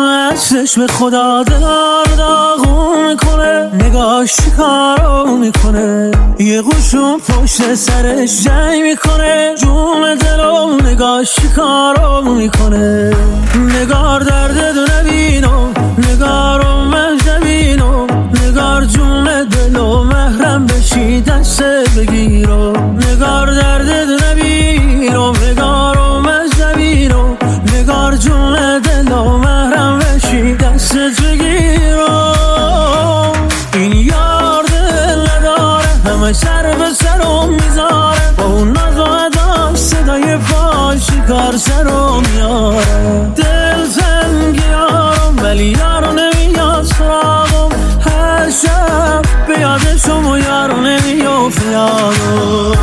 اصلش به خدا داغون میکنه، نگاش چیکارو میکنه، یه قشون پشت سرش جنگ میکنه، جون دلو نگاش چیکارو میکنه. نگار درد دو نبینم، نگارو من نبینم، نگار جون دلو محرم بشی دست بگیرم. نگار درد دو نبینم، نگارو من نبینم، نگار جون دلو محرم بشی دست بگیرم. این یار دل نداره، همه سر به سرم میذاره، با اون ناز و ادا صدای پاش کار سرم میاره. دل تنگیارم ولی یارو نمیاد سراغم، هر شب به یادشم و یارو نمیافت یادم.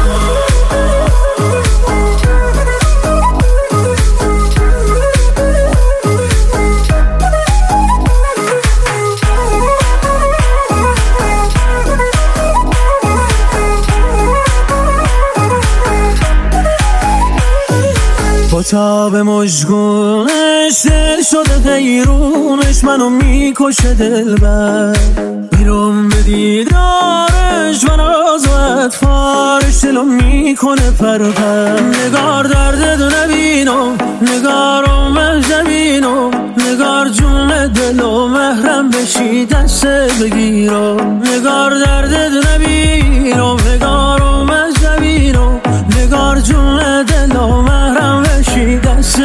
با تاب مژگونش دل شده غیرونش، منو میکشه دلبر، بیرون به دیدارش من از و اطفارش دلو میکنه پرپر. نگار درد دو نبینم، نگارو من نبینم، نگار جون دلو محرم بشی دست بگیرم. نگار درد دو نبینم، نگارو من نبینم، نگار جون دلو محرم بشی دست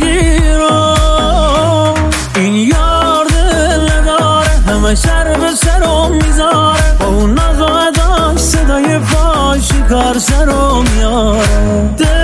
بگیرم. این یار دل نداره، همه سر به سرم میذاره، با اون ناز و ادا صدای پاش کار سرم میاره.